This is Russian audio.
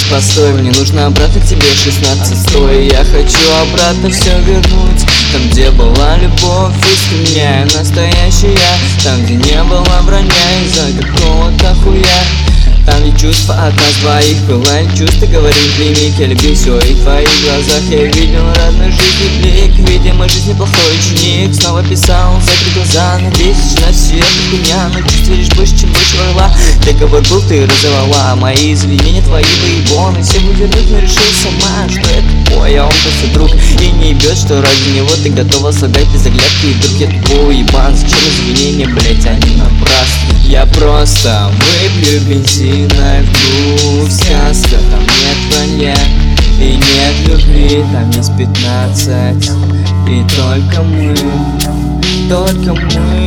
постой, мне нужно обратно к тебе 16. Стой, я хочу обратно все вернуть. Там, где была любовь искренняя, настоящая. Там, где не было вранья из-за какого-то хуя. Там ведь чувства от нас двоих пылали чувства, говорили прими, я любил все, и в твоих глазах я видел родной жизни блик. Видимо, жизнь неплохой ученик, снова писал, закрыть глаза, надеюсь, на все это хуйня. Но чувств лишь больше, чем больше врала. Договор был, ты разорвала мои извинения, твои выебоны. Все бы вернуть, но решил сама, что это твой, а он просто друг. И не ебет, что ради него ты готова слагать без оглядки. И вдруг я твой ебан, зачем извинения, блять, они напрасны. Я просто выпью бензина, вдруг сказка, там нет вранья и нет любви, там есть 15. И только мы